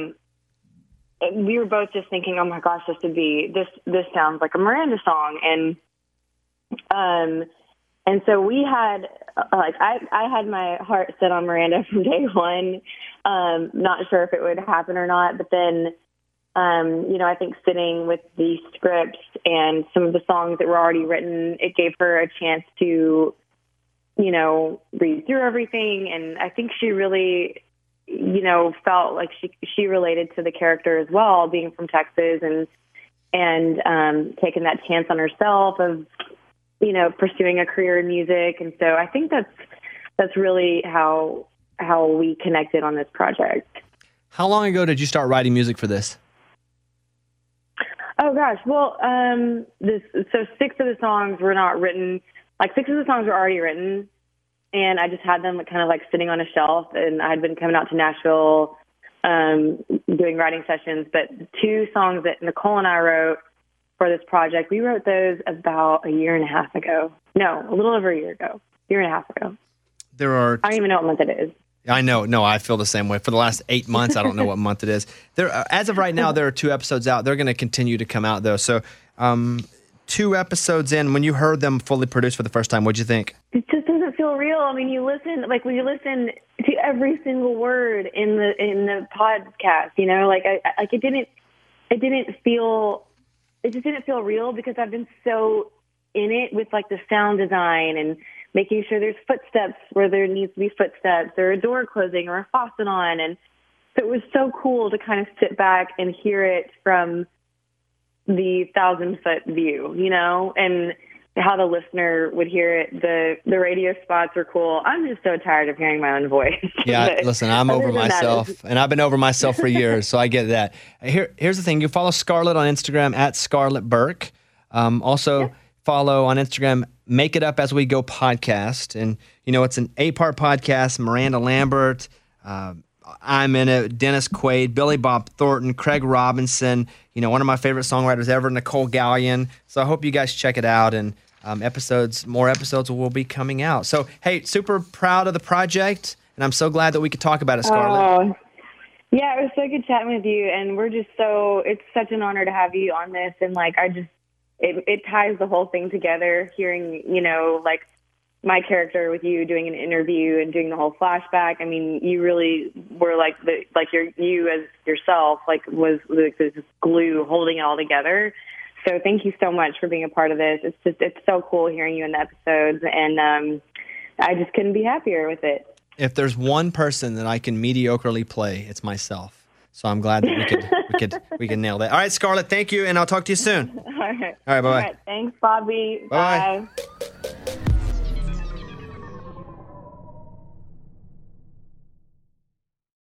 we were both just thinking, oh my gosh, this sounds like a Miranda song. And so we had, like, I had my heart set on Miranda from day one. Not sure if it would happen or not, but then, I think sitting with the scripts and some of the songs that were already written, it gave her a chance to, read through everything. And I think she really, felt like she related to the character as well, being from Texas and taking that chance on herself of, pursuing a career in music. And so I think that's really how we connected on this project. How long ago did you start writing music for this? Oh gosh. Well, so 6 of the songs were not written. Like 6 of the songs were already written, and I just had them kind of like sitting on a shelf. And I had been coming out to Nashville, doing writing sessions. But 2 songs that Nicole and I wrote for this project, we wrote those about a year and a half ago. No, a little over a year ago. Year and a half ago. I don't even know what month it is. I know. No, I feel the same way. For the last 8 months, I don't know what month it is. As of right now, there are 2 episodes out. They're going to continue to come out, though. So 2 episodes in, when you heard them fully produced for the first time, what'd you think? It just doesn't feel real. I mean, when you listen to every single word in the podcast, it just didn't feel real because I've been so in it with like the sound design and making sure there's footsteps where there needs to be footsteps, or a door closing or a faucet on. And so it was so cool to kind of sit back and hear it from the 1,000-foot view, and how the listener would hear it. The radio spots are cool. I'm just so tired of hearing my own voice. Yeah, listen, I'm over myself, and I've been over myself for years, so I get that. Here's the thing. You follow Scarlett on Instagram at Scarlett Burke. Also follow on Instagram Make It Up As We Go podcast. And, it's an 8-part podcast. Miranda Lambert, I'm in it, Dennis Quaid, Billy Bob Thornton, Craig Robinson, one of my favorite songwriters ever, Nicole Gallion. So I hope you guys check it out, and more episodes will be coming out. So, hey, super proud of the project, and I'm so glad that we could talk about it, Scarlett. Oh, yeah, it was so good chatting with you, and it's such an honor to have you on this, and it ties the whole thing together, hearing, my character with you doing an interview and doing the whole flashback. I mean, you really were you as yourself, was this glue holding it all together. So thank you so much for being a part of this. It's so cool hearing you in the episodes, and I just couldn't be happier with it. If there's one person that I can mediocrely play, it's myself. So I'm glad that we can nail that. All right, Scarlett, thank you, and I'll talk to you soon. All right. All right, bye-bye. All right, thanks, Bobby. Bye. Bye.